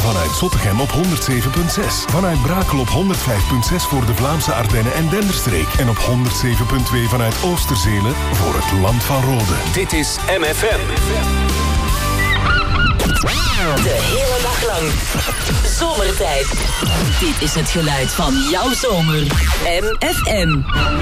Vanuit Zottegem op 107.6. Vanuit Brakel op 105.6 voor de Vlaamse Ardennen en Denderstreek. En op 107.2 vanuit Oosterzele voor het Land van Rode. Dit is MFM. De hele dag lang. Zomertijd. Dit is het geluid van jouw zomer. MFM.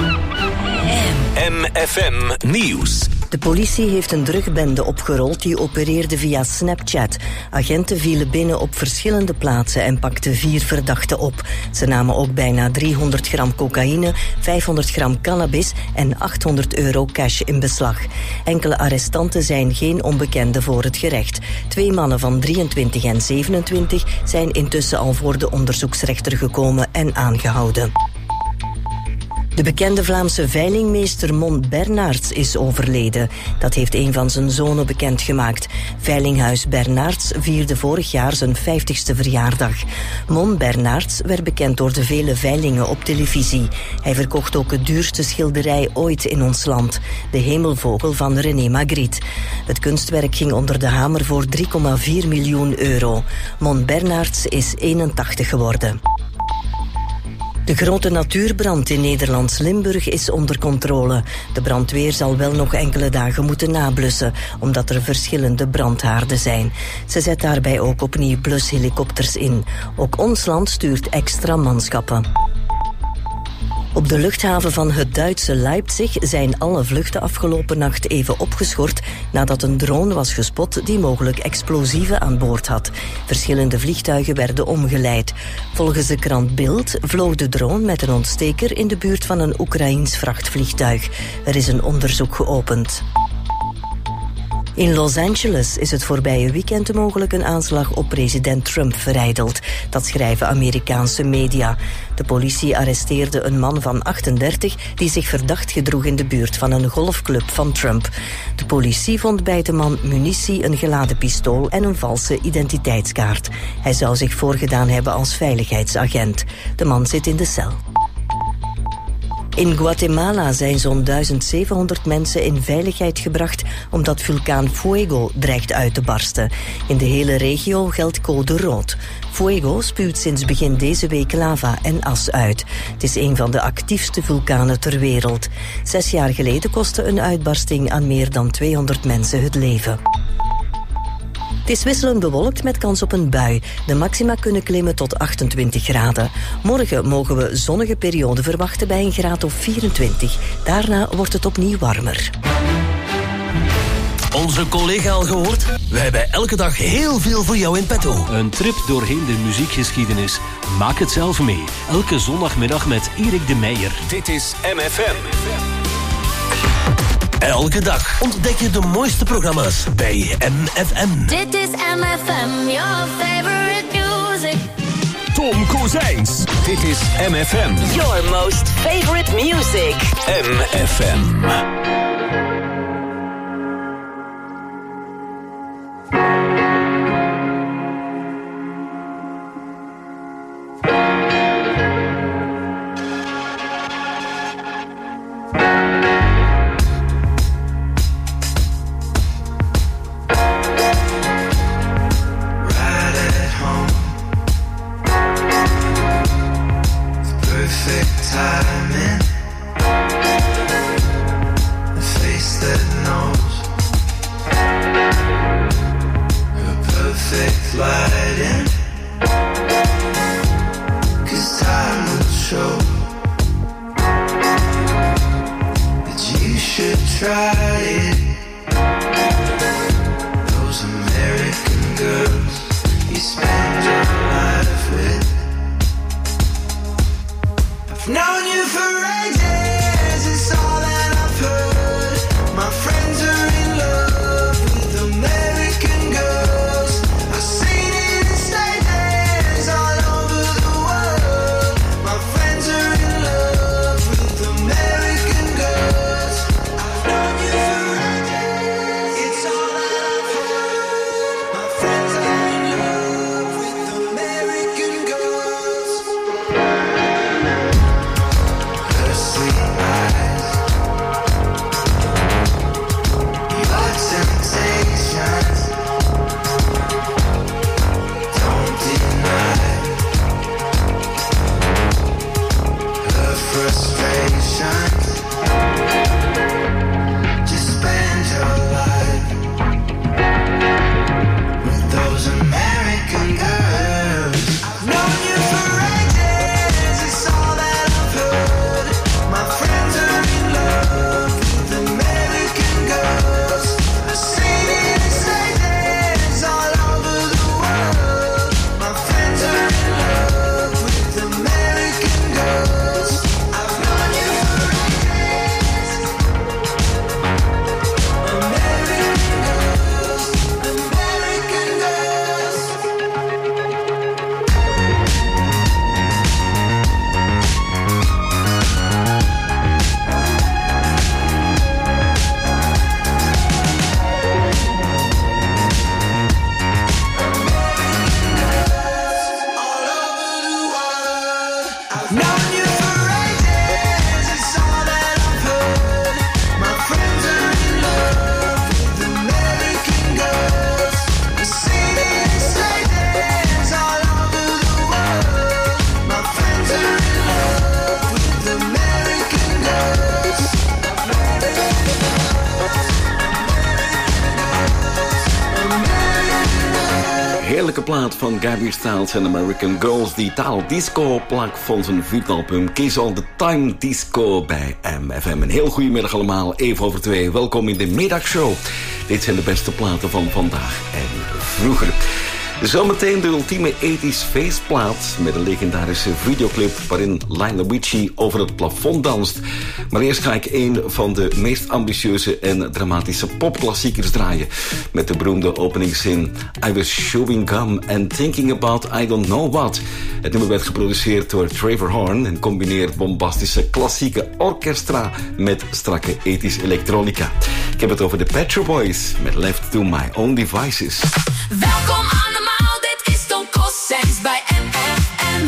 MFM Nieuws. De politie heeft een drugbende opgerold die opereerde via Snapchat. Agenten vielen binnen op verschillende plaatsen en pakten 4 verdachten op. Ze namen ook bijna 300 gram cocaïne, 500 gram cannabis en €800 cash in beslag. Enkele arrestanten zijn geen onbekenden voor het gerecht. 2 mannen van 23 en 27 zijn intussen al voor de onderzoeksrechter gekomen en aangehouden. De bekende Vlaamse veilingmeester Mon Bernards is overleden. Dat heeft een van zijn zonen bekendgemaakt. Veilinghuis Bernards vierde vorig jaar zijn 50ste verjaardag. Mon Bernards werd bekend door de vele veilingen op televisie. Hij verkocht ook het duurste schilderij ooit in ons land, de Hemelvogel van René Magritte. Het kunstwerk ging onder de hamer voor €3,4 miljoen. Mon Bernards is 81 geworden. De grote natuurbrand in Nederlands Limburg is onder controle. De brandweer zal wel nog enkele dagen moeten nablussen, omdat er verschillende brandhaarden zijn. Ze zet daarbij ook opnieuw blushelikopters in. Ook ons land stuurt extra manschappen. Op de luchthaven van het Duitse Leipzig zijn alle vluchten afgelopen nacht even opgeschort nadat een drone was gespot die mogelijk explosieven aan boord had. Verschillende vliegtuigen werden omgeleid. Volgens de krant Bild vloog de drone met een ontsteker in de buurt van een Oekraïens vrachtvliegtuig. Er is een onderzoek geopend. In Los Angeles is het voorbije weekend mogelijk een aanslag op president Trump verijdeld. Dat schrijven Amerikaanse media. De politie arresteerde een man van 38 die zich verdacht gedroeg in de buurt van een golfclub van Trump. De politie vond bij de man munitie, een geladen pistool en een valse identiteitskaart. Hij zou zich voorgedaan hebben als veiligheidsagent. De man zit in de cel. In Guatemala zijn zo'n 1700 mensen in veiligheid gebracht omdat vulkaan Fuego dreigt uit te barsten. In de hele regio geldt code rood. Fuego spuwt sinds begin deze week lava en as uit. Het is een van de actiefste vulkanen ter wereld. 6 jaar geleden kostte een uitbarsting aan meer dan 200 mensen het leven. Het is wisselend bewolkt met kans op een bui. De maxima kunnen klimmen tot 28 graden. Morgen mogen we zonnige periode verwachten bij een graad of 24. Daarna wordt het opnieuw warmer. Onze collega al gehoord? We hebben elke dag heel veel voor jou in petto. Een trip doorheen de muziekgeschiedenis. Maak het zelf mee. Elke zondagmiddag met Erik de Meijer. Dit is MFM. Elke dag ontdek je de mooiste programma's bij MFM. Dit is MFM, your favorite music. Tom Kozijns. Dit is MFM. Your most favorite music. MFM. Known you for heerlijke plaat van Gabby Styles en American Girls. Die Italo Disco plak van zijn viertalbum Kiss All The Time Disco bij MFM. Een heel goedemiddag allemaal, even over 2. Welkom in de middagshow. Dit zijn de beste platen van vandaag en vroeger. Zometeen de ultieme 80s feestplaat met een legendarische videoclip waarin Lionel Richie over het plafond danst. Maar eerst ga ik een van de meest ambitieuze en dramatische popklassiekers draaien met de beroemde openingszin I was chewing gum and thinking about I don't know what. Het nummer werd geproduceerd door Trevor Horn en combineert bombastische klassieke orchestra met strakke 80s elektronica. Ik heb het over de Pet Shop Boys met Left to My Own Devices. Welkom allemaal, dit is Tom Cossens bij MFM.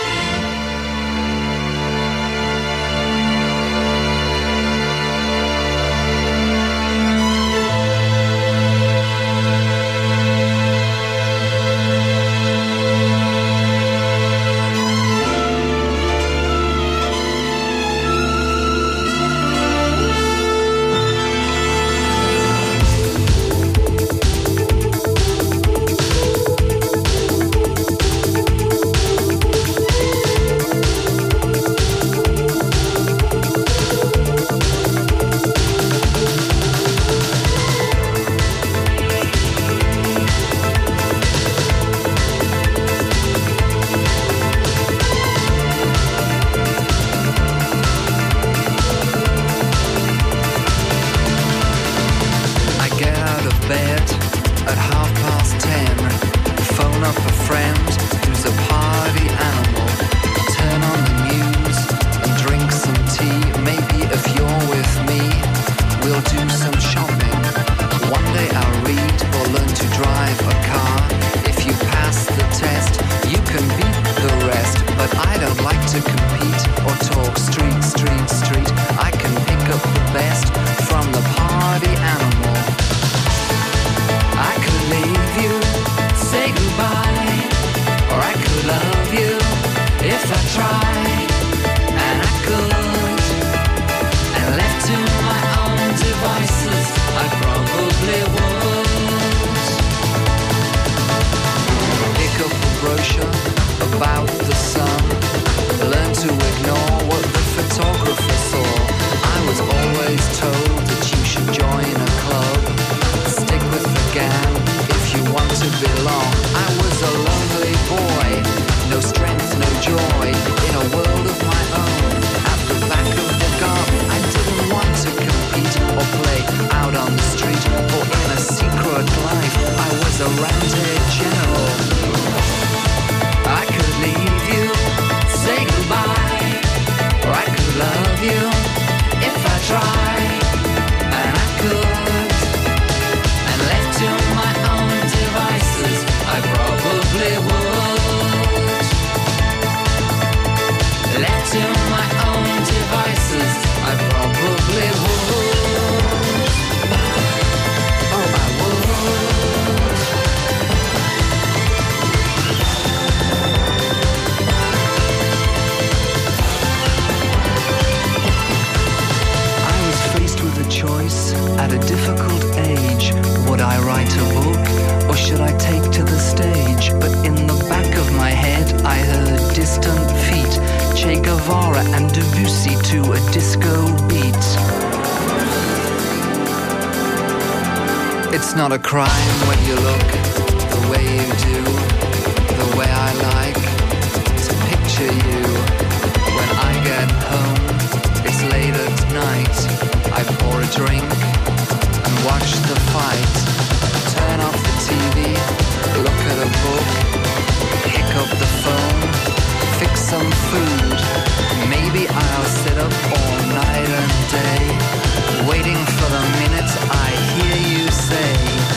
It's not a crime when you look the way you do, the way I like to picture you. When I get home, it's late at night. I pour a drink and watch the fight. Turn off the TV, look at a book, pick up the phone, fix some food. Maybe I'll sit up all night and day, waiting for the minute I hear you say,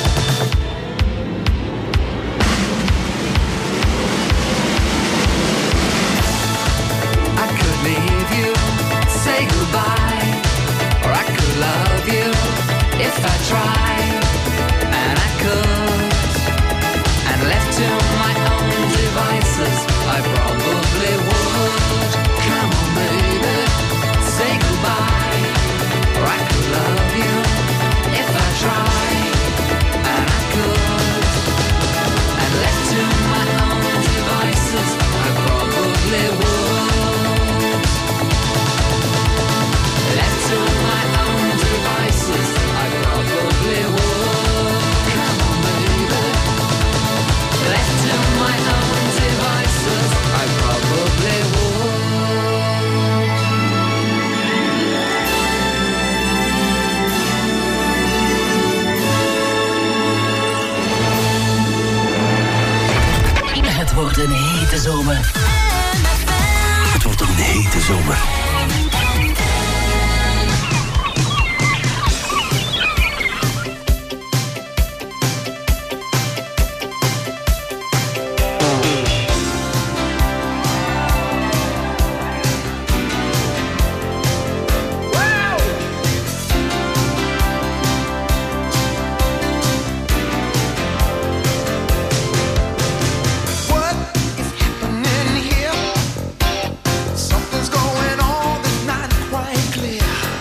I could leave you, say goodbye, or I could love you if I tried, and I could, and left to my own devices, I probably would. Come on baby, say goodbye, wordt een hete zomer. Het wordt een hete zomer. Something's going on that's not quite clear.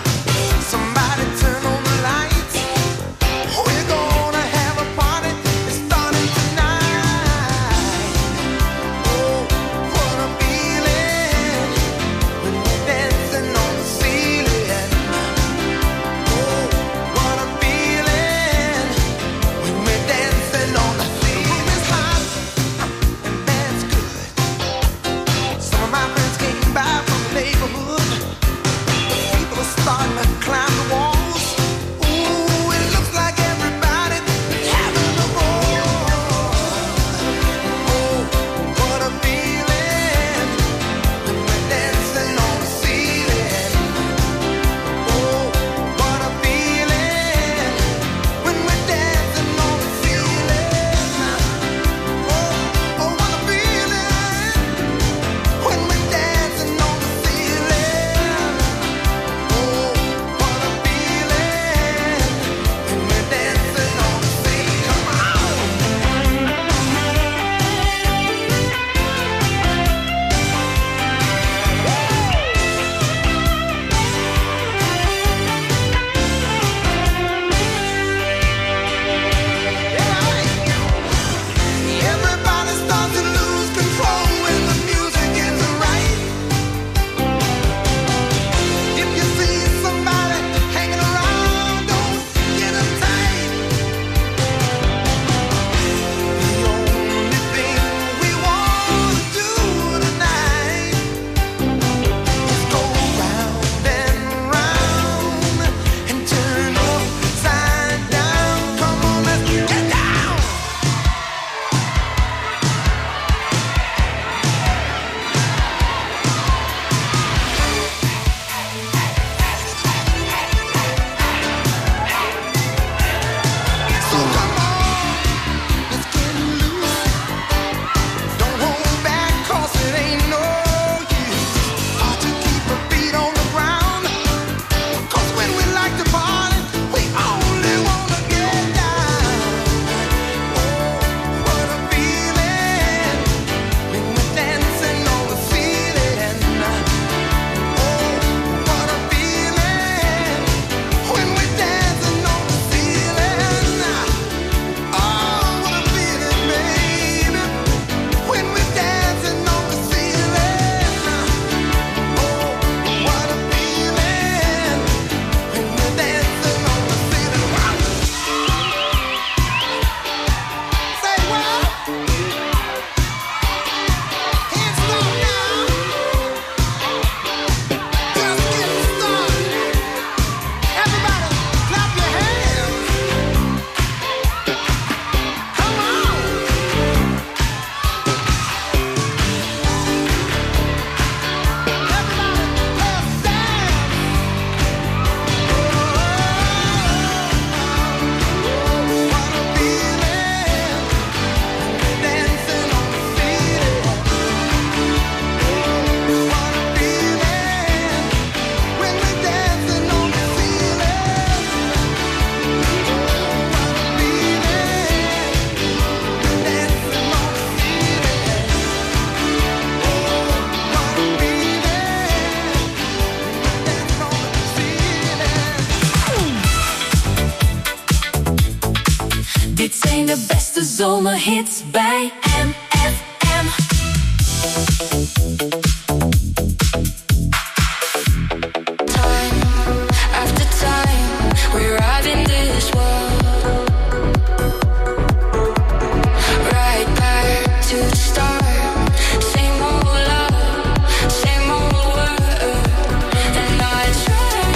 Dit zijn de beste zomerhits bij MFM. Time after time, we ride in this world. Right back to the start. Same old love, same old world. And I try,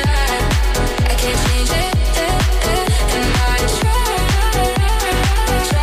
I can't change it. And I try,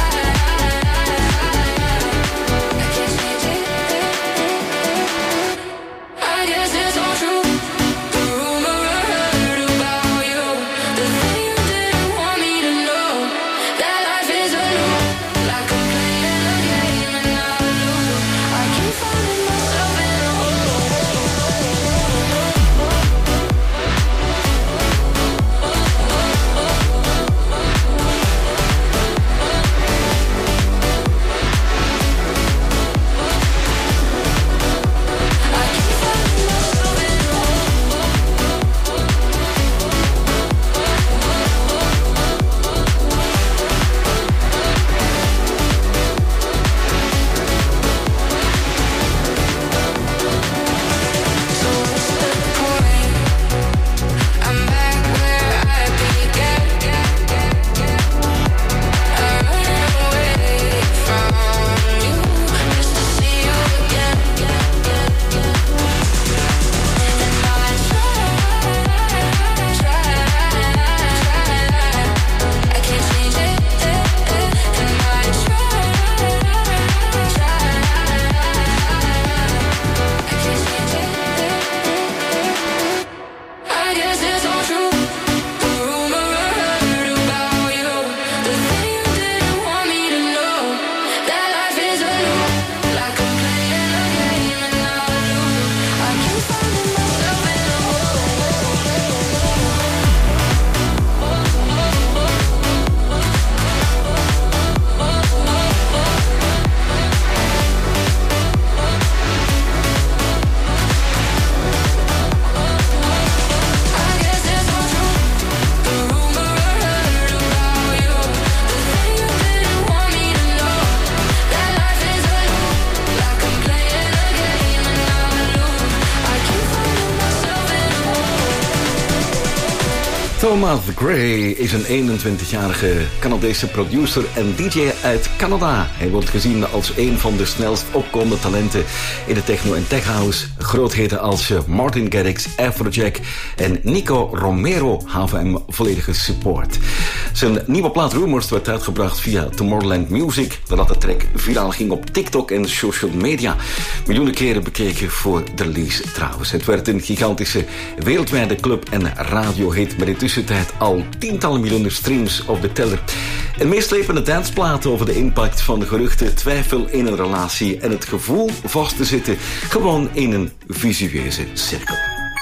Thomas Gray is een 21-jarige Canadese producer en DJ uit Canada. Hij wordt gezien als een van de snelst opkomende talenten in de techno en tech house. Grootheden als Martin Garrix, Afrojack en Nico Romero gaven hem volledige support. Zijn nieuwe plaat Rumors werd uitgebracht via Tomorrowland Music, nadat de track viraal ging op TikTok en social media. Miljoenen keren bekeken voor de release trouwens. Het werd een gigantische wereldwijde club- en radiohit met in tussentijd al tientallen miljoenen streams op de teller. Een meeslepende dansplaat over de impact van de geruchten, twijfel in een relatie en het gevoel vast te zitten gewoon in een visueuze cirkel.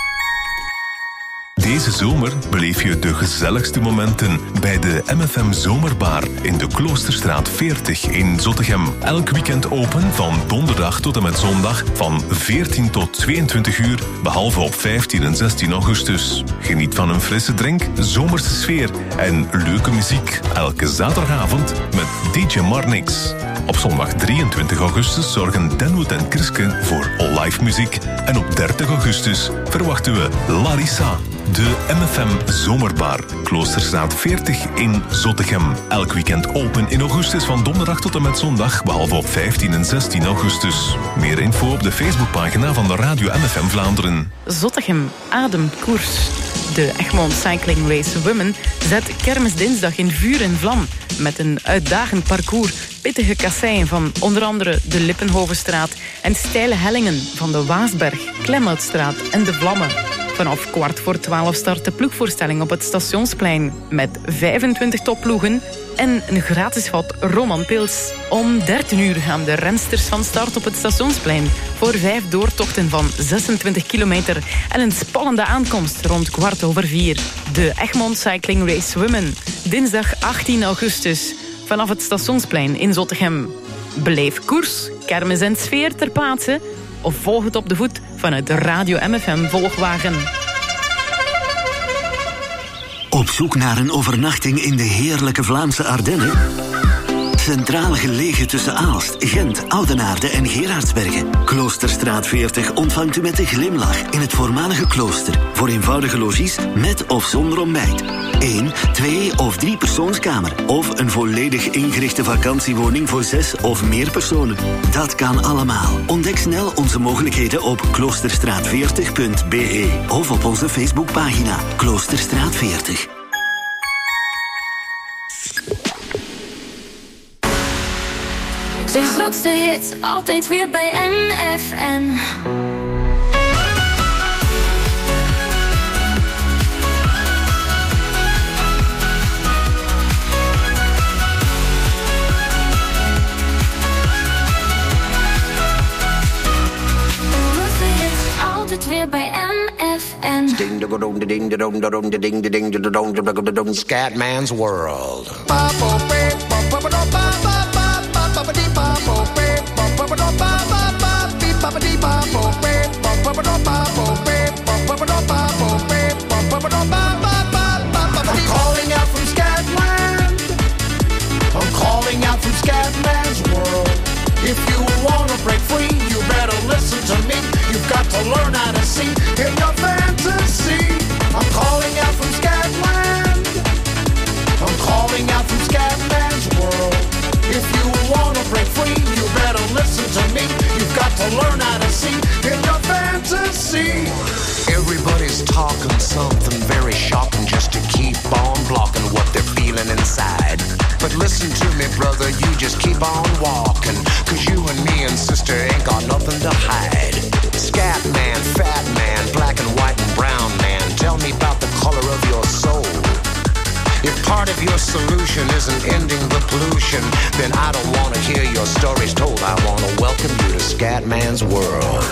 Deze zomer beleef je de gezelligste momenten bij de MFM Zomerbar in de Kloosterstraat 40 in Zottegem. Elk weekend open van donderdag tot en met zondag van 14 tot 22 uur, behalve op 15 en 16 augustus. Geniet van een frisse drink, zomerse sfeer en leuke muziek. Elke zaterdagavond met DJ Marnix. Op zondag 23 augustus zorgen Denwood en Kriske voor live muziek. En op 30 augustus verwachten we Larissa. De MFM Zomerbar, Kloosterstraat 40 in Zottegem. Elk weekend open in augustus van donderdag tot en met zondag, behalve op 15 en 16 augustus. Meer info op de Facebookpagina van de Radio MFM Vlaanderen. Zottegem ademt koers. De Egmond Cycling Race Women zet kermisdinsdag in vuur en vlam. Met een uitdagend parcours, pittige kasseien van onder andere de Lippenhovenstraat en steile hellingen van de Waasberg, Klemhoutstraat en de Vlammen. Vanaf 11:15 start de ploegvoorstelling op het Stationsplein met 25 topploegen en een gratis vat Roman Pils. Om 13 uur gaan de rensters van start op het Stationsplein voor 5 doortochten van 26 kilometer en een spannende aankomst rond 4:15. De Egmond Cycling Race Women, dinsdag 18 augustus, vanaf het Stationsplein in Zottegem. Beleef koers, kermis en sfeer ter plaatse of volg het op de voet vanuit de Radio MFM Volgwagen. Op zoek naar een overnachting in de heerlijke Vlaamse Ardennen? Centraal gelegen tussen Aalst, Gent, Oudenaarde en Gerardsbergen. Kloosterstraat 40 ontvangt u met een glimlach in het voormalige klooster. Voor eenvoudige logies met of zonder ontbijt. 1, 2 of 3 persoonskamer. Of een volledig ingerichte vakantiewoning voor 6 of meer personen. Dat kan allemaal. Ontdek snel onze mogelijkheden op kloosterstraat40.be of op onze Facebookpagina Kloosterstraat 40. De grootste hits, altijd weer bij MFM. Altijd weer bij MFM. Scatman's World. I'm calling out from Scatland. I'm calling out from Scatman's World. If you wanna break free, you better listen to me. You've got to learn how to see in your fantasy. I'm calling out from Scatland. I'm calling out from Scatman's World. If you wanna break free, you better listen to me. You've got to learn how to see in your fantasy. Everybody's talking something very shocking just to keep on blocking what they're feeling inside. But listen to me, brother, you just keep on walking. Cause you and me and sister ain't got nothing to hide. Scat man, fat man, black and white and brown man, tell me about the color of your soul. If part of your solution isn't ending the pollution, then I don't want to hear your stories told. I want to welcome you to Scatman's World.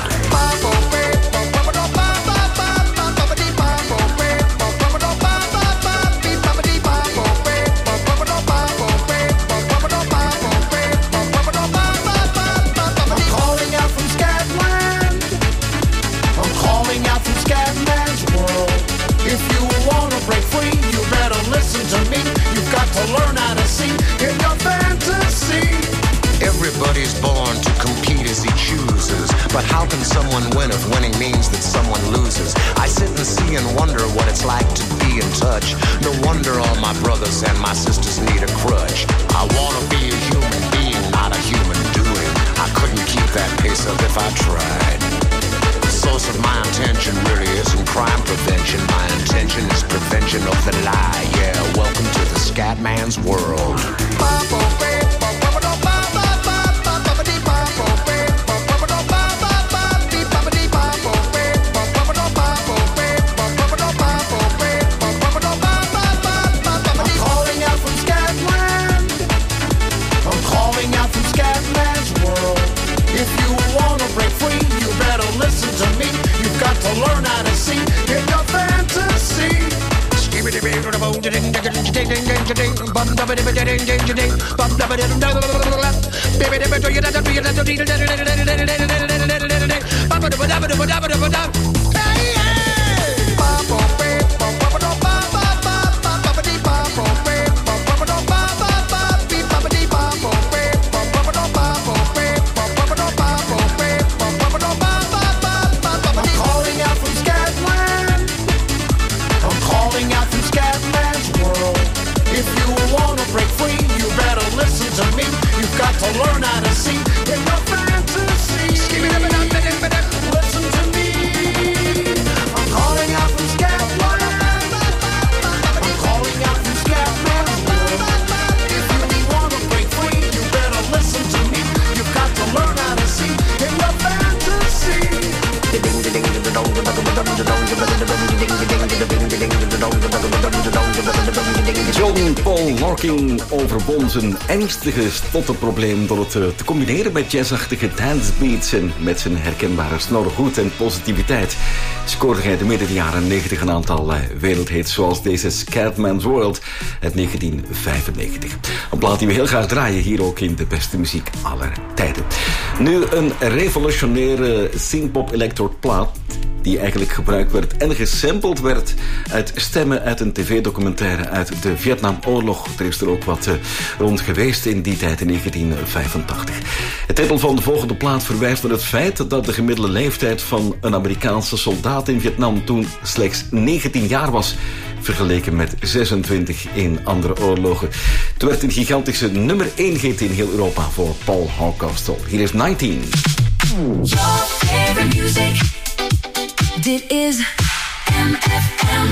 Learn how to see in your fantasy. Everybody's born to compete as he chooses. But how can someone win if winning means that someone loses? I I sit and see and wonder what it's like to be in touch. No wonder all my brothers and my sisters need a crutch. I wanna be a human being, not a human doing. I couldn't keep that pace up if I tried. The source of my intention really isn't crime prevention. My intention is prevention of the lie. Yeah, welcome to the scat man's world. Learn how to see in your fantasy. Learn how to see in your fantasy. Listen to me. I'm calling out from Scatland. I'm calling out from Scatman's world. If you wanna break free, you better listen to me. You've got to learn how to see in your fantasy. John Paul Larkin overwon zijn ernstige stotterprobleem door het te combineren met jazzachtige dancebeats en met zijn herkenbare snorhoed en positiviteit scoorde hij de midden de jaren 90 een aantal wereldhits zoals deze Scatman's World uit 1995. Een plaat die we heel graag draaien hier ook in de beste muziek aller tijden. Nu een revolutionaire synthpop electro plaat die eigenlijk gebruikt werd en gesampled werd uit stemmen uit een tv-documentaire uit de Vietnamoorlog. Er is er ook wat rond geweest in die tijd in 1985. Het titel van de volgende plaat verwijst naar het feit dat de gemiddelde leeftijd van een Amerikaanse soldaat in Vietnam toen slechts 19 jaar was, vergeleken met 26 in andere oorlogen. Het werd een gigantische nummer 1 hit in heel Europa voor Paul Hardcastle. Hier is 19. Dit is MFM.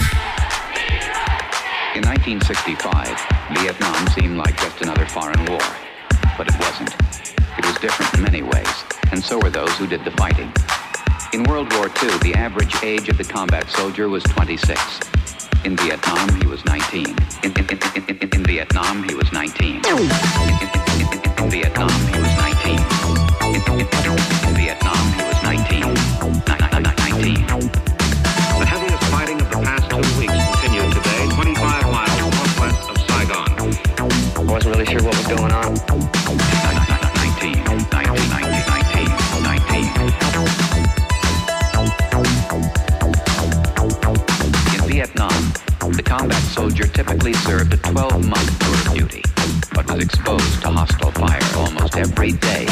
In 1965, Vietnam seemed like just another foreign war. But it wasn't. It was different in many ways, and so were those who did the fighting. In World War II, the average age of the combat soldier was 26. In Vietnam, he was 19. In Vietnam, he was 19. In Vietnam, he was 19. In Vietnam, he was 19. 19. The heaviest fighting of the past 2 weeks continued today, 25 miles northwest of Saigon. I wasn't really sure what was going on. 19. In Vietnam, the combat soldier typically served a 12-month tour of duty, but was exposed to hostile fire almost every day.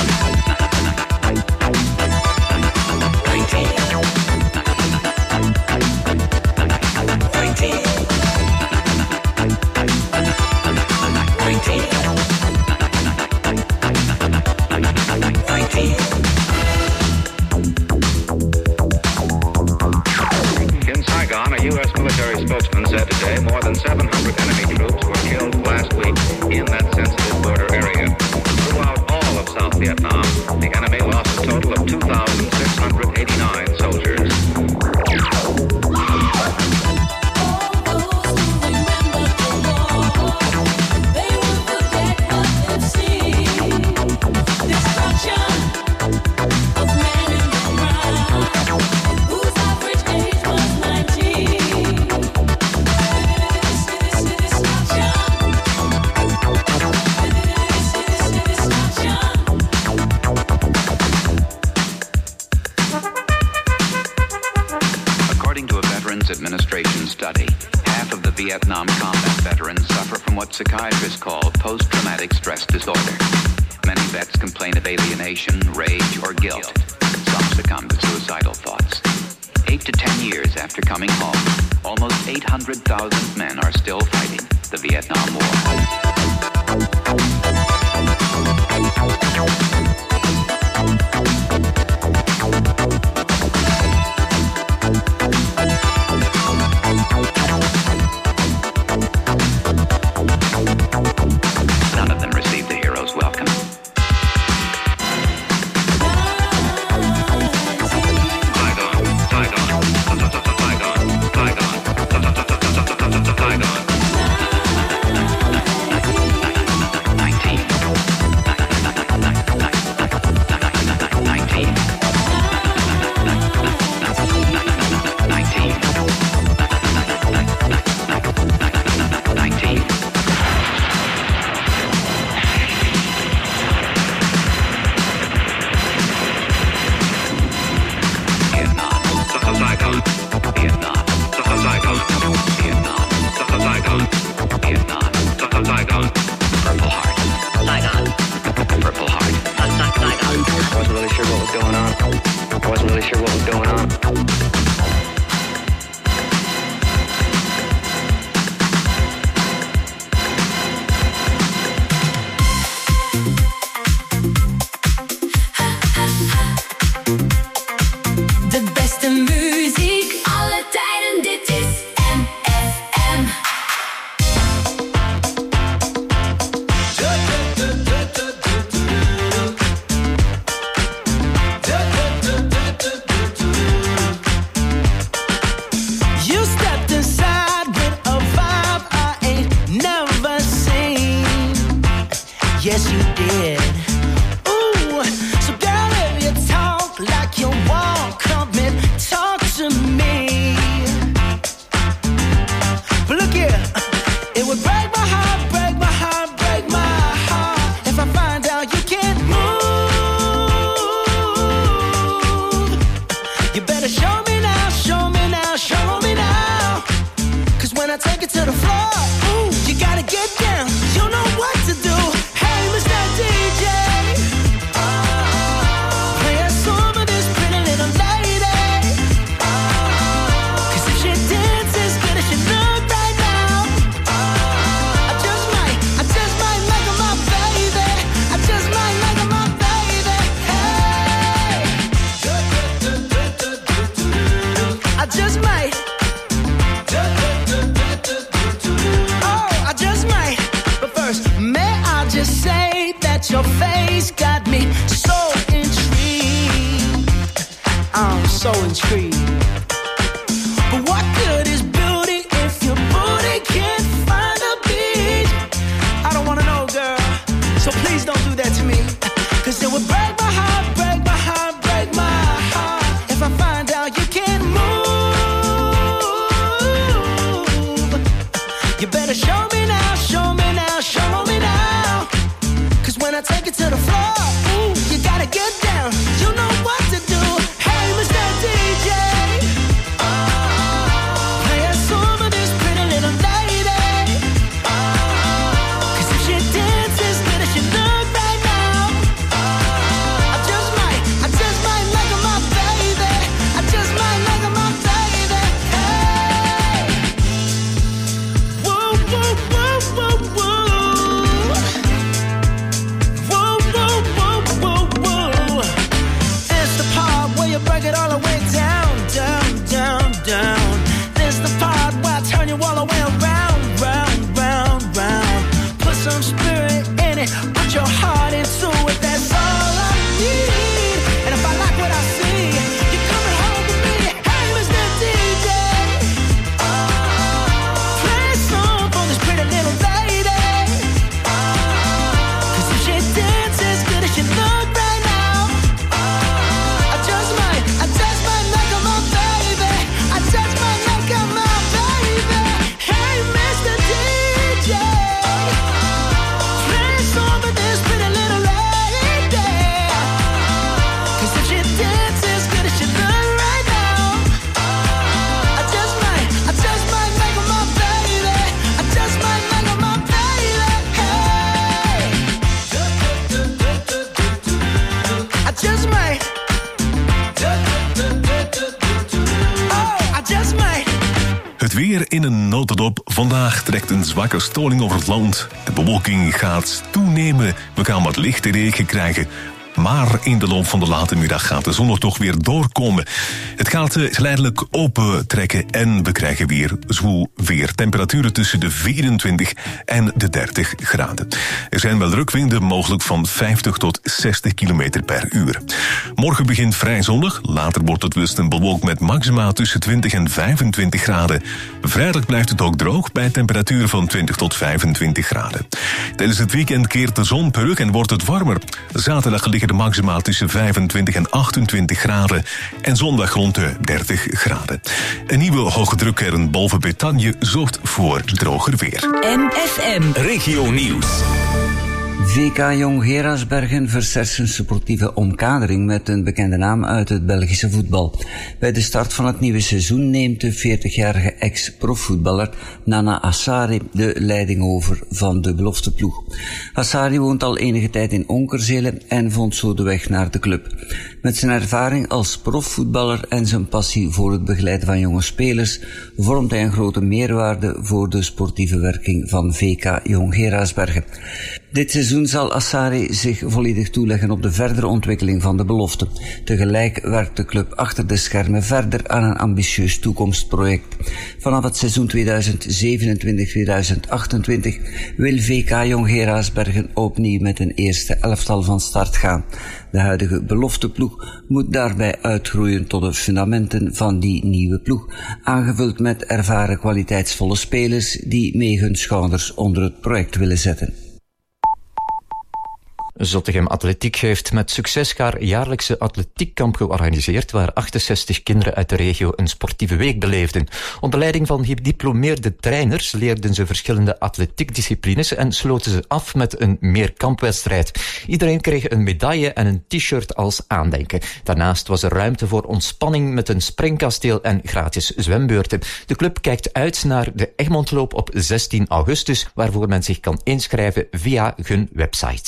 19. In Saigon, a U.S. military spokesman said today more than 700 enemy troops were killed last week in that sensitive border area. Throughout all of South Vietnam, the enemy lost a total of 2,689 soldiers. Administration study, half of the Vietnam combat veterans suffer from what psychiatrists call post-traumatic stress disorder. Many vets complain of alienation, rage, or guilt. Some succumb to suicidal thoughts. 8 to 10 years after coming home, almost 800,000 men are still fighting the Vietnam War. None of them received the hero's welcome. weer in een notendop. Vandaag trekt een zwakke storing over het land. De bewolking gaat toenemen. We gaan wat lichte regen krijgen. Maar in de loop van de late middag gaat de zon er toch weer doorkomen. Het gaat geleidelijk opentrekken en we krijgen weer zwoel weer. Temperaturen tussen de 24 en de 30 graden. Er zijn wel drukwinden, mogelijk van 50 tot 60 kilometer per uur. Morgen begint vrij zonnig. Later wordt het wisselend bewolkt met maxima tussen 20 en 25 graden. Vrijdag blijft het ook droog bij temperaturen van 20 tot 25 graden. Tijdens het weekend keert de zon terug en wordt het warmer. Zaterdag liggen de maxima tussen 25 en 28 graden en zondag rond de 30 graden. Een nieuwe hoge drukkern boven Bretagne zorgt voor droger weer. MFM Regio Nieuws. VK Jong Gerardsbergen versterkt zijn sportieve omkadering met een bekende naam uit het Belgische voetbal. Bij de start van het nieuwe seizoen neemt de 40-jarige ex-profvoetballer Nana Assari de leiding over van de belofteploeg. Assari woont al enige tijd in Onkerzele en vond zo de weg naar de club. Met zijn ervaring als profvoetballer en zijn passie voor het begeleiden van jonge spelers vormt hij een grote meerwaarde voor de sportieve werking van VK Jong Gerardsbergen. Dit seizoen zal Assari zich volledig toeleggen op de verdere ontwikkeling van de belofte. Tegelijk werkt de club achter de schermen verder aan een ambitieus toekomstproject. Vanaf het seizoen 2027-2028 wil VK Jong Gerardsbergen opnieuw met een eerste elftal van start gaan. De huidige belofteploeg moet daarbij uitgroeien tot de fundamenten van die nieuwe ploeg, aangevuld met ervaren kwaliteitsvolle spelers die mee hun schouders onder het project willen zetten. Zottegem Atletiek heeft met succes haar jaarlijkse atletiekkamp georganiseerd, waar 68 kinderen uit de regio een sportieve week beleefden. Onder leiding van gediplomeerde trainers leerden ze verschillende atletiekdisciplines en sloten ze af met een meerkampwedstrijd. Iedereen kreeg een medaille en een t-shirt als aandenken. Daarnaast was er ruimte voor ontspanning met een springkasteel en gratis zwembeurten. De club kijkt uit naar de Egmondloop op 16 augustus, waarvoor men zich kan inschrijven via hun website.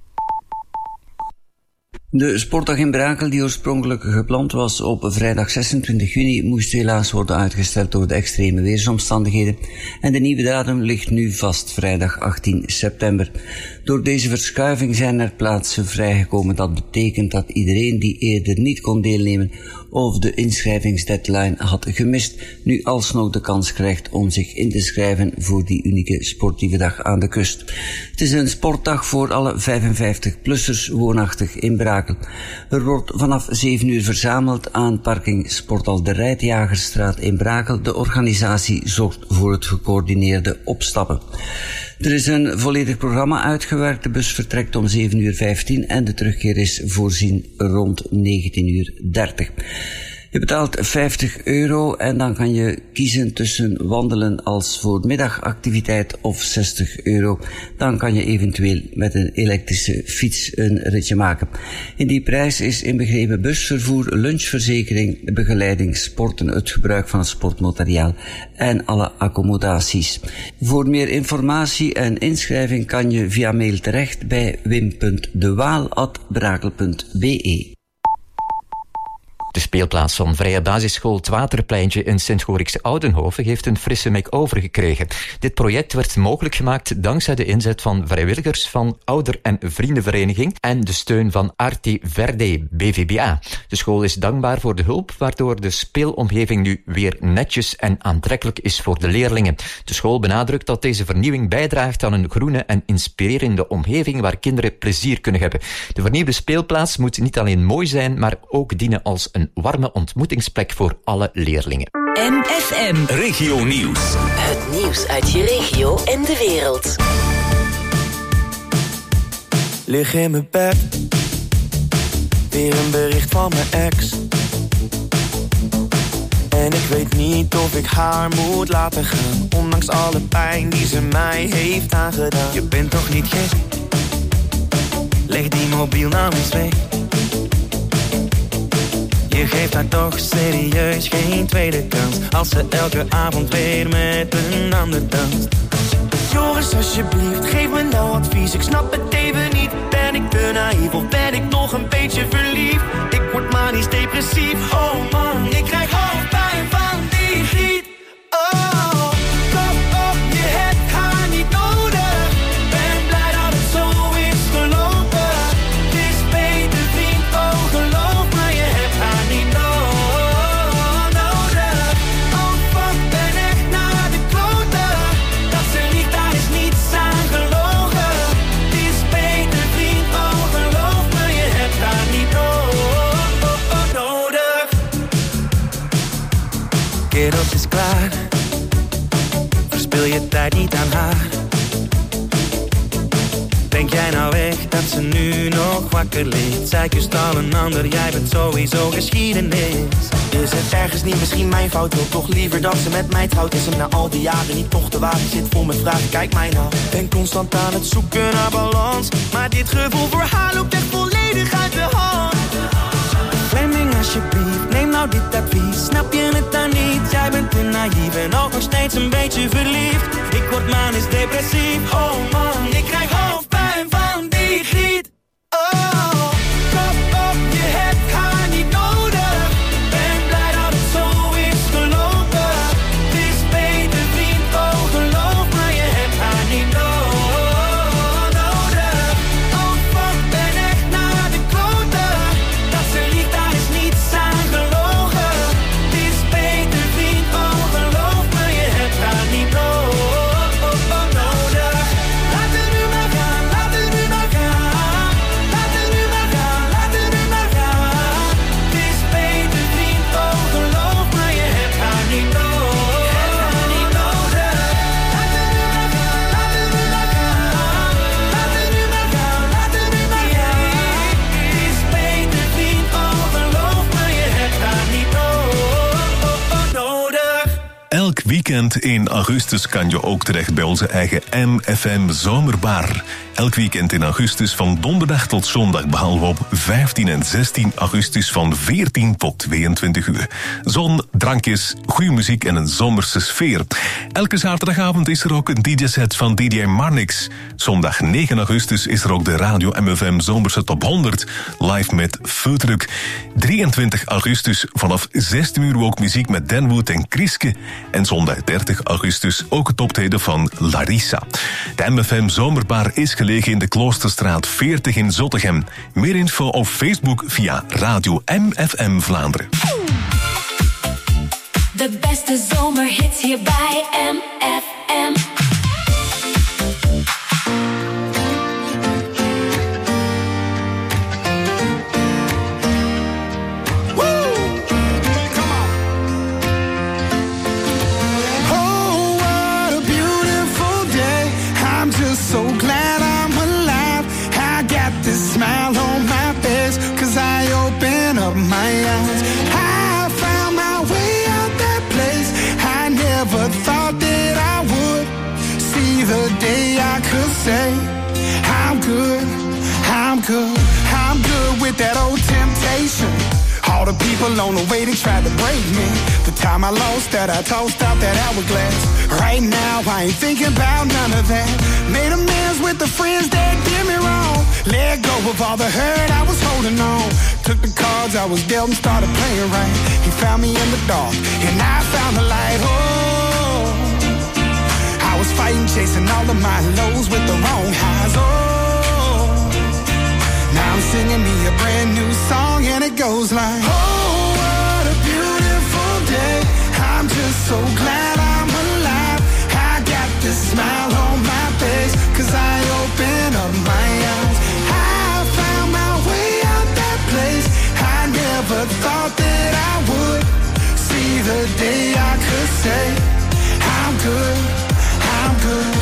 De sportdag in Brakel, die oorspronkelijk gepland was op vrijdag 26 juni, moest helaas worden uitgesteld door de extreme weersomstandigheden en de nieuwe datum ligt nu vast, vrijdag 18 september. Door deze verschuiving zijn er plaatsen vrijgekomen. Dat betekent dat iedereen die eerder niet kon deelnemen of de inschrijvingsdeadline had gemist, nu alsnog de kans krijgt om zich in te schrijven voor die unieke sportieve dag aan de kust. Het is een sportdag voor alle 55-plussers woonachtig in Brakel. Er wordt vanaf 7 uur verzameld aan parking Sporthal de Rijtjagerstraat in Brakel. De organisatie zorgt voor het gecoördineerde opstappen. Er is een volledig programma uitgewerkt. De bus vertrekt om 7:15 uur en de terugkeer is voorzien rond 19:30 uur. Je betaalt €50 en dan kan je kiezen tussen wandelen als voormiddagactiviteit of €60. Dan kan je eventueel met een elektrische fiets een ritje maken. In die prijs is inbegrepen busvervoer, lunchverzekering, begeleiding, sporten, het gebruik van het sportmateriaal en alle accommodaties. Voor meer informatie en inschrijving kan je via mail terecht bij wim.dewaal@brakel.be. De speelplaats van Vrije Basisschool Het Waterpleintje in Sint-Gorikse Oudenhoven heeft een frisse make-over gekregen. Dit project werd mogelijk gemaakt dankzij de inzet van vrijwilligers van Ouder- en Vriendenvereniging en de steun van Arti Verde, BVBA. De school is dankbaar voor de hulp, waardoor de speelomgeving nu weer netjes en aantrekkelijk is voor de leerlingen. De school benadrukt dat deze vernieuwing bijdraagt aan een groene en inspirerende omgeving waar kinderen plezier kunnen hebben. De vernieuwde speelplaats moet niet alleen mooi zijn, maar ook dienen als een warme ontmoetingsplek voor alle leerlingen. MFM Regio Nieuws. Het nieuws uit je regio en de wereld. Lig in mijn bed, weer een bericht van mijn ex. En ik weet niet of ik haar moet laten gaan, ondanks alle pijn die ze mij heeft aangedaan. Je bent toch niet gek? Leg die mobiel nou eens weg. Je geeft haar toch serieus geen tweede kans, als ze elke avond weer met een ander danst. Joris, alsjeblieft, geef me nou advies. Ik snap het even niet. Ben ik te naïef of ben ik nog een beetje verliefd? Ik word manisch depressief. Oh man, ik krijg hoofdpijn van die giet. Oh. klaar. Verspil je tijd niet aan haar. Denk jij nou echt dat ze nu nog wakker ligt? Zij kust al een ander, jij bent sowieso geschiedenis. Is het ergens niet misschien mijn fout? Wil toch liever dat ze met mij trouwt? Is hem na al die jaren niet toch te waar? Ik zit vol met vragen, kijk mij nou. Ben constant aan het zoeken naar balans, maar dit gevoel voor haar loopt echt volledig uit de hand. Fleming alsjeblieft, neem nou dit advies. Snap je het dan niet? Jij bent te naïef en ook nog steeds een beetje verliefd. Ik word manisch depressief, oh man, ik krijg hoofdpijn van die griet. Oh, kop op, je hebt haar niet nodig. Ben blij dat het zo is gelopen. Het is beter vriend, oh geloof me, je hebt haar niet nodig. Oh fuck, ben echt naar de kloten. Dat ze liegt, daar is niets aan gelogen. Het is beter vriend, oh geloof me, je hebt haar niet nodig. Laat het nu maar gaan, laat het nu maar gaan. Laat het nu maar gaan, laat het nu maar gaan. Het is beter vriend, oh geloof me, je hebt haar niet nodig. Laat het nu maar gaan, laat het nu maar gaan. Laat het nu maar gaan, laat het nu maar gaan. Het is beter vriend, oh geloof me, je hebt haar niet nodig. Elk weekend in augustus kan je ook terecht bij onze eigen MFM Zomerbar. Elk weekend in augustus van donderdag tot zondag, behalve op 15 en 16 augustus van 14 tot 22 uur. Zon, drankjes, goede muziek en een zomerse sfeer. Elke zaterdagavond is er ook een DJ-set van DJ Marnix. Zondag 9 augustus is er ook de Radio MFM Zomerse Top 100, live met Foodtruck. 23 augustus vanaf 16 uur ook muziek met Danwood en Kriske. En zondag 30 augustus ook het optreden van Larissa. De MFM Zomerbar is gelegen in de Kloosterstraat 40 in Zottegem. Meer info op Facebook via Radio MFM Vlaanderen. De beste zomerhits hier bij MFM. So glad I'm alive. I got this smile on my face, 'cause I open up my eyes. I found my way out that place. I never thought that I would see the day I could say I'm good, I'm good, I'm good with that old temptation. All the people on the way, they tried to break me. The time I lost that, I tossed out that hourglass. Right now, I ain't thinking about none of that. Made amends with the friends that did me wrong. Let go of all the hurt I was holding on. Took the cards I was dealt and started playing right. He found me in the dark, and I found the light. Oh, I was fighting, chasing all of my lows with the wrong highs. Oh, now I'm singing me a brand new song, and it goes like, oh, what a beautiful day. I'm just so glad I'm alive. I got this smile on my face, 'cause I open up my eyes. I found my way out that place. I never thought that I would see the day I could say I'm good, I'm good.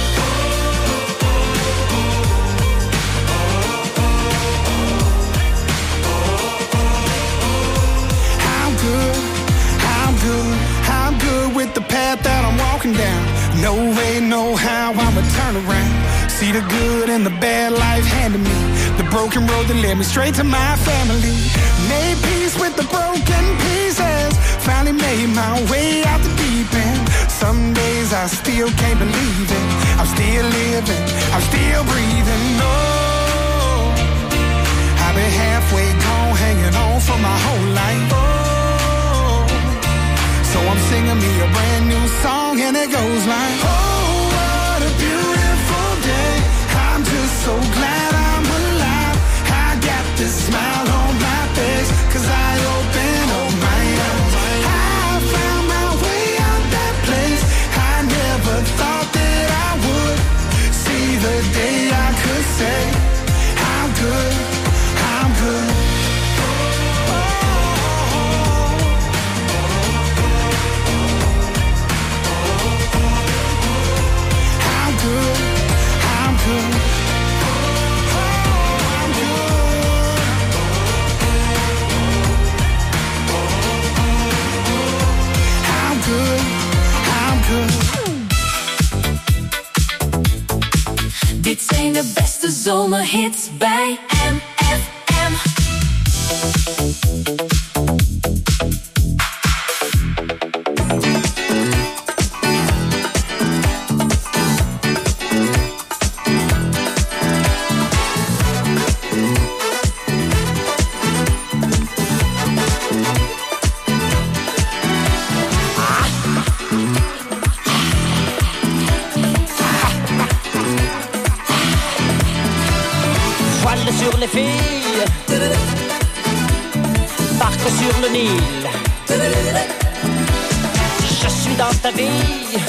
I'm good with the path that I'm walking down. No way, no how, I'ma turn around. See the good and the bad life handed me. The broken road that led me straight to my family. Made peace with the broken pieces. Finally made my way out the deep end. Some days I still can't believe it. I'm still living, I'm still breathing. No, I've been halfway gone, hanging on for my whole life. So I'm singing me a brand new song, and it goes like, oh, what a beautiful day. I'm just so glad I'm alive. I got this smile on my face, 'cause I open up my eyes. I found my way out that place. I never thought that I would see the day I could say Zomerhits bij MFM. Sur les filles, parc sur le Nil. Je suis dans ta vie,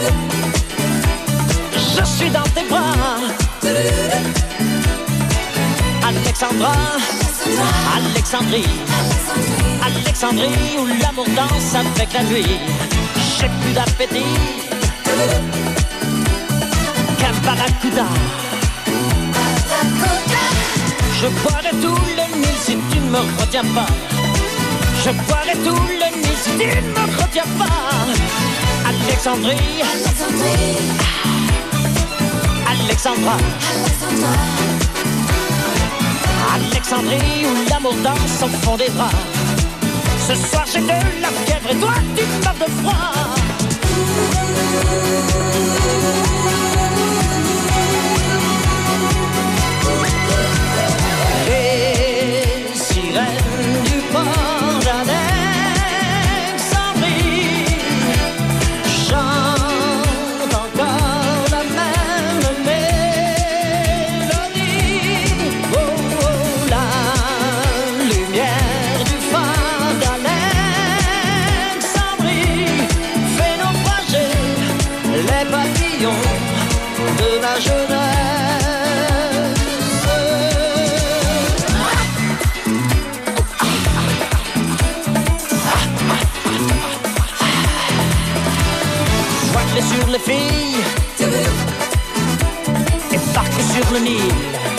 je suis dans tes bras. Alexandra, Alexandrie, Alexandrie où l'amour danse avec la nuit. J'ai plus d'appétit qu'un barracuda. Je boirai tout le Nil si tu ne me retiens pas. Je boirai tout le Nil si tu ne me retiens pas. Alexandrie, Alexandra, Alexandrie où l'amour danse au fond des bras. Ce soir j'ai de la fièvre et toi tu meurs de froid. Les sirènes du port d'Alexandrie chantent encore la même mélodie. Oh, oh, la lumière du phare d'Alexandrie fait naufrager les papillons de ma jeunesse. Sur les filles et parc sur le Nil.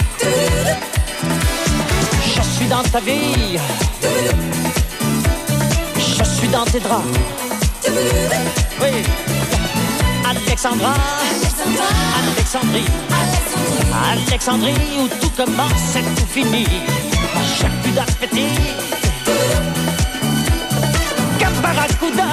Je suis dans ta vie, je suis dans tes draps. Oui, Alexandra, Alexandrie, Alexandrie où tout commence et tout finit. J'ai plus d'appétit qu'un barracuda.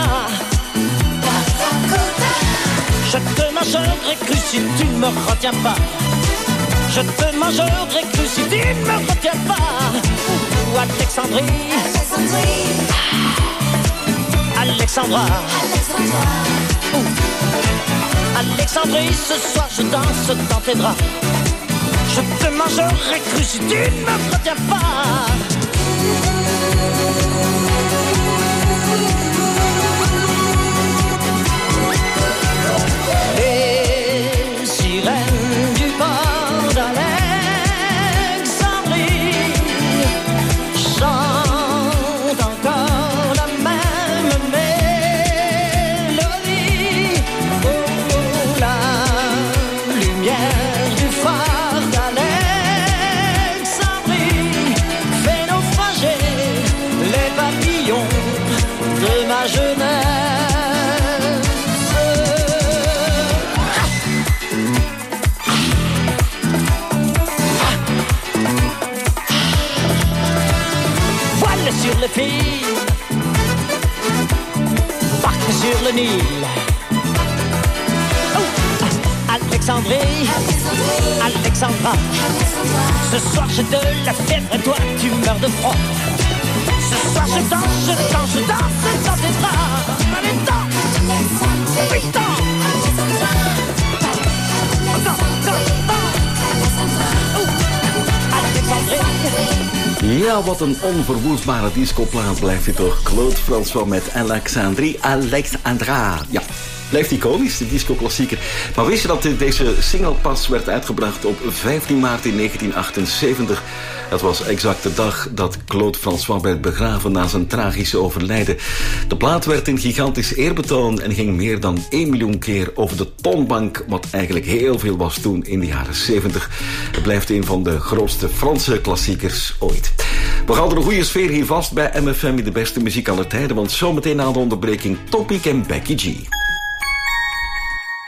Je te mangerai cru si tu ne me retiens pas. Je te mangerai cru si tu ne me retiens pas. Ou Alexandrie, Alexandra, Alexandrie, ce soir je danse dans tes draps. Je te mangerai cru si tu ne me retiens pas. Les sirènes du port d'Alexandrie chantent encore la même mélodie. Oh, la lumière du phare d'Alexandrie fait naufrager les papillons de ma jeunesse. Sur les filles, parc sur le Nil. Oh, Alexandrie, Alexandra, ce soir j'ai de la fièvre et toi tu meurs de froid. Ce soir je danse, je danse, je danse dans tes bras. Allez, danse, putain. Ja, wat een onverwoestbare discoplaat blijft dit toch. Claude François met Alexandrie, Alexandra. Ja, blijft iconisch, de disco-klassieker. Maar wist je dat deze single pas werd uitgebracht op 15 maart in 1978? Dat was exact de dag dat Claude François werd begraven na zijn tragische overlijden. De plaat werd een gigantisch eerbetoon en ging meer dan 1 miljoen keer over de toonbank, wat eigenlijk heel veel was toen in de jaren 70. Het blijft een van de grootste Franse klassiekers ooit. We houden een goede sfeer hier vast bij MFM in de beste muziek aller tijden, want zometeen na de onderbreking Topic en Becky G.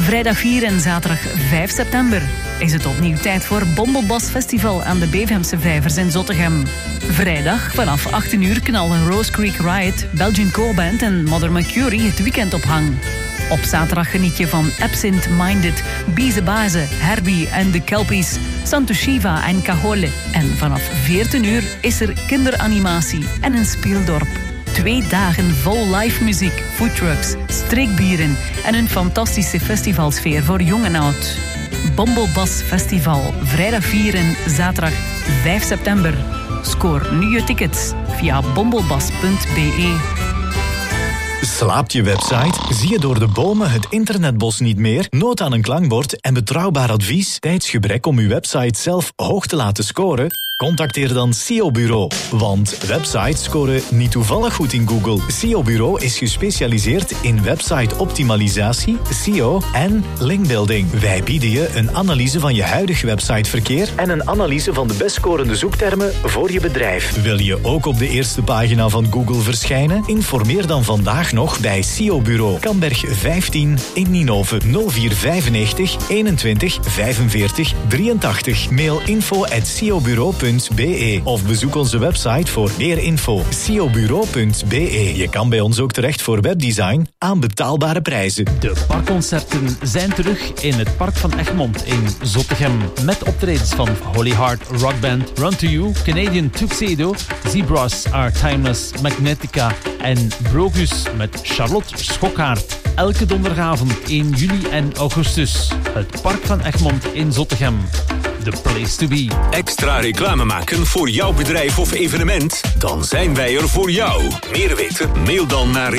Vrijdag 4 en zaterdag 5 september is het opnieuw tijd voor Bombelbas Festival aan de Bevemse Vijvers in Zottegem. Vrijdag vanaf 18 uur knallen Rose Creek Riot, Belgian Core Band en Mother Mercury het weekend op hang. Op zaterdag geniet je van Absent Minded, Bize Baze, Herbie en de Kelpies, Santo Shiva en Cajole. En vanaf 14 uur is er kinderanimatie en een speeldorp. 2 dagen vol live muziek, foodtrucks, streekbieren en een fantastische festivalsfeer voor jong en oud. Bombelbas Festival, vrijdag 4 en zaterdag 5 september. Scoor nu je tickets via bombelbas.be. Slaapt je website? Zie je door de bomen het internetbos niet meer? Nood aan een klankbord en betrouwbaar advies? Tijdsgebrek om uw website zelf hoog te laten scoren? Contacteer dan SEO Bureau. Want websites scoren niet toevallig goed in Google. SEO Bureau is gespecialiseerd in website-optimalisatie, SEO en linkbuilding. Wij bieden je een analyse van je huidig websiteverkeer en een analyse van de best scorende zoektermen voor je bedrijf. Wil je ook op de eerste pagina van Google verschijnen? Informeer dan vandaag nog bij SEO Bureau. Kamberg 15 in Ninove 0495 21 45 83. Mail info@seobureau.be of bezoek onze website voor meer info. seobureau.be. Je kan bij ons ook terecht voor webdesign aan betaalbare prijzen. De parkconcerten zijn terug in het Park van Egmond in Zottegem. Met optredens van Holy Heart Rock Band, Run to You, Canadian Tuxedo, Zebras Are Timeless, Magnetica en Brogus met Charlotte Schokhaert. Elke donderdagavond in juli en augustus. Het Park van Egmond in Zottegem. The place to be. Extra reclame maken voor jouw bedrijf of evenement? Dan zijn wij er voor jou. Meer weten? Mail dan naar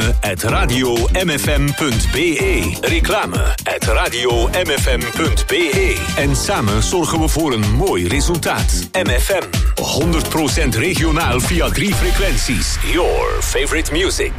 reclame@radiomfm.be. Reclame@radiomfm.be. En samen zorgen we voor een mooi resultaat. MFM. 100% regionaal via 3 frequenties. Your favorite music.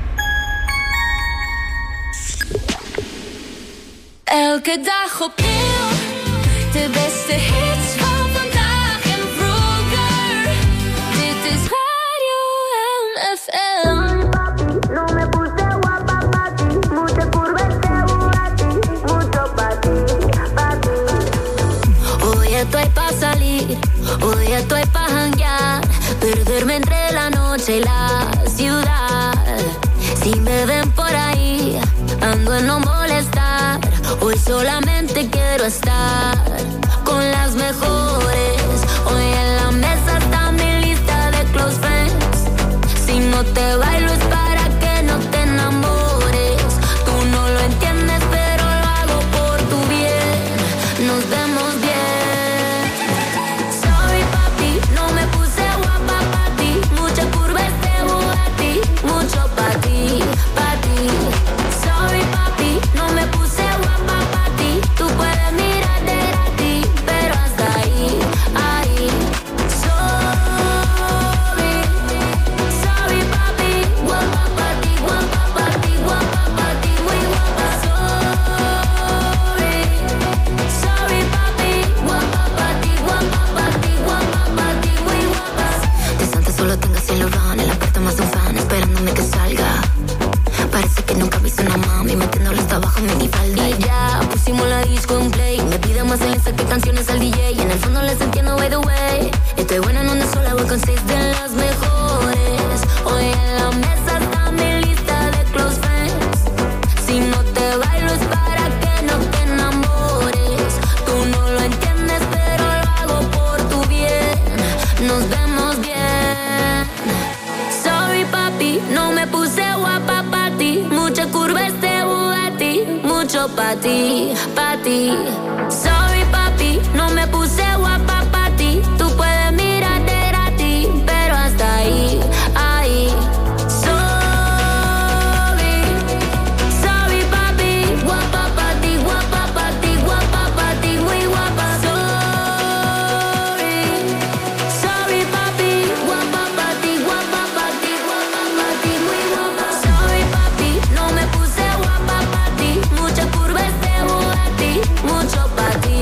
Elke dag opnieuw. De beste hits van vandaag en vroeger. Dit is Radio MFM. No me puse guapa pa' ti. Mucha curva este Bugatti. Mucho pa' ti, pa' ti. Hoy estoy pa' salir. Hoy estoy pa' janguear. Perderme entre la noche y la ciudad. Si me ven por ahí, ando en no molestar. Hoy solamente quiero estar con las mejores. Hoy en la mesa está mi lista de close friends. Si no te bailo es para que no te enamores. Tú no lo entiendes pero lo hago por tu bien. Nos vemos bien. Sorry papi, no me puse guapa pa' ti. Mucha curva este Bugatti. Mucho pa' ti, pa' ti. Sorry papi, no me puse guapa pa' ti. Tú puedes mirar de ti, pero hasta ahí, ahí. Sorry, sorry papi, guapa pa' ti, guapa pa' ti, guapa pa' ti, muy guapa. Sorry, sorry papi, guapa pa' ti, guapa pa' ti, guapa pa' ti, muy guapa. Desde antes solo tengo cielo van, en la puerta más un fan esperándome que salga. Parece que nunca viste una mami metiéndole hasta abajo minifalda. Y ya pusimos la disco en play. Me pide más silencio que canciones al DJ. Y en el fondo les entiendo by the way. Estoy buena en una sola, voy con 6 de las mejores. Hoy en la mesa está mi lista de close friends. Si no te bailo es para que no te enamores. Tú no lo entiendes pero lo hago por tu bien. Nos vemos bien. Sorry papi, no me puse guapa pa' ti. Mucha curva este Bugatti. Mucho pa' ti, pa' ti. Sorry papi, no me puse guapa pa' ti. Tú puedes mirar de ti, pero hasta ahí, ahí. Sorry, sorry papi, guapa pa' ti, guapa pa' ti, guapa pa' ti, muy guapa. Sorry, sorry papi, guapa pa' ti, guapa pa' ti, guapa pa' ti, muy guapa. Sorry papi, no me puse guapa pa' ti. Mucha curva este Bugatti. Mucho pa' ti.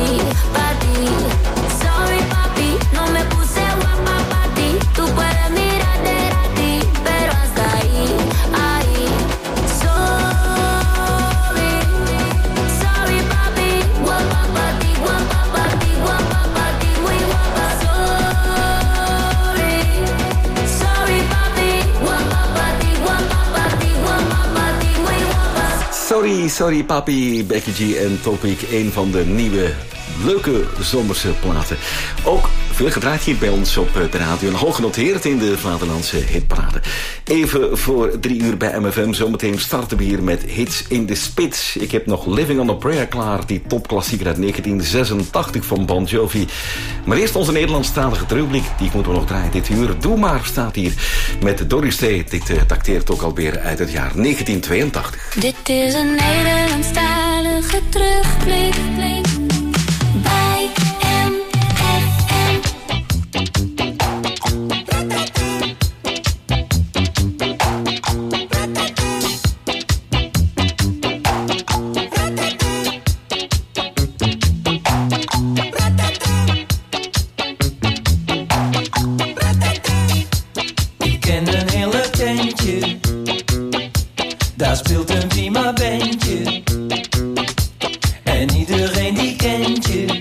Sorry Papi, Becky G en Topic. Een van de nieuwe leuke zomerse platen. Ook veel gedraaid hier bij ons op de radio. En hoog genoteerd in de Vaderlandse hitparade. Even voor 3 uur bij MFM. Zometeen starten we hier met Hits in de Spits. Ik heb nog Living on a Prayer klaar. Die topklassieker uit 1986 van Bon Jovi. Maar eerst onze Nederlandstalige terugblik. Die moeten we nog draaien dit uur. Doe maar staat hier met Doris T. Dit tacteert ook alweer uit het jaar 1982. Dit is een Nederlandstalige terugblik. Bij MFM. Ik ken een hele tentje, daar speelt een prima bandje. En iedereen die kent je.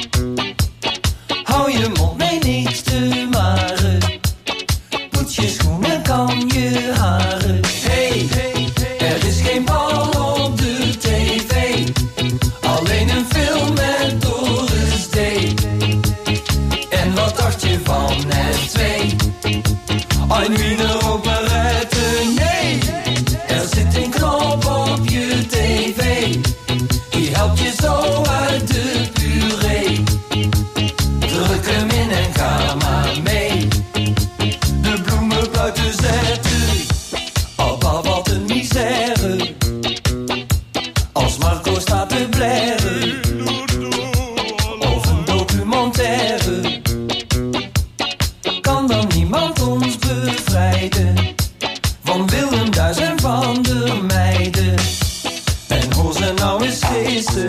Hou je mond, nee niks te maren. Poets je schoenen, kam je haren. Hey, er is geen bal op de tv. Alleen een film met Doris D. En wat dacht je van net 2? Ein Wiener operette, nee. Er zit een knop op je tv. Die helpt je zo uit de puree. Druk hem in en ga maar mee. De bloemen buiten zetten. Abba, wat een misère. Als Marco staat te blaren. Of een documentaire. Kan dan niemand ons bevrijden van Willem Duis en van de meiden. En hoor ze nou eens geesten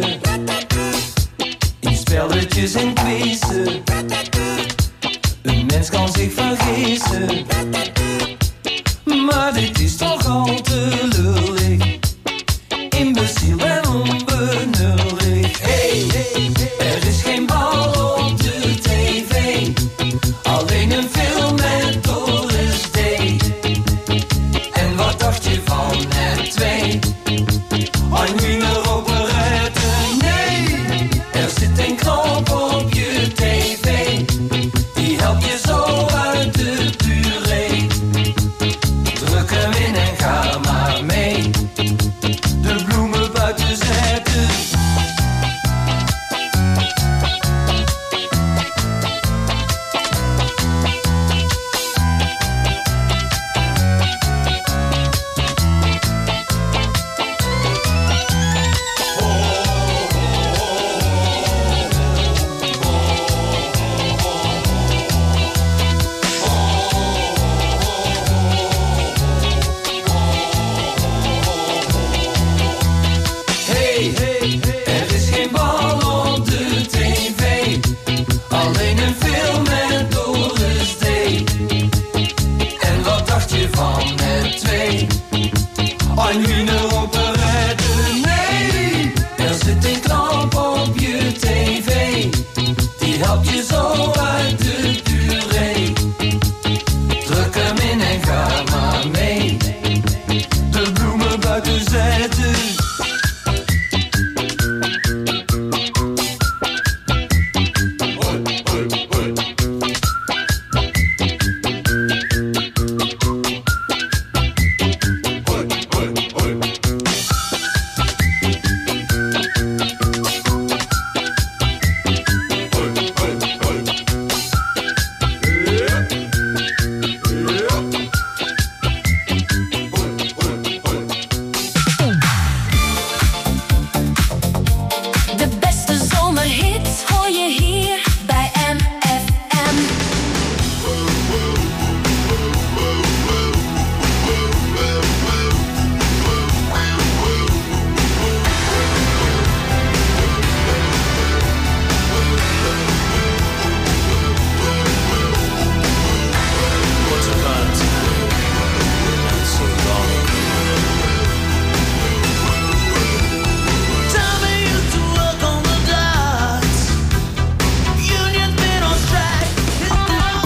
in spelletjes en quizzen. Een mens kan zich vergissen, maar dit is toch al te lullig. Imbeciel en onbenullig. Hey, er is geen bal op de tv. Alleen een film met Doris D. En wat dacht je van net 2? Ein Wiener operette, nee. Er zit een knop op je tv. Die helpt je zo uit de puree. Druk hem in en ga maar mee. De bloemen buiten zetten. Er is geen bal op de tv. Alleen een film met Doris D. En wat dacht je van net 2? Ein Wiener operette, nee. Er zit een knop op je tv. Die helpt je zo uit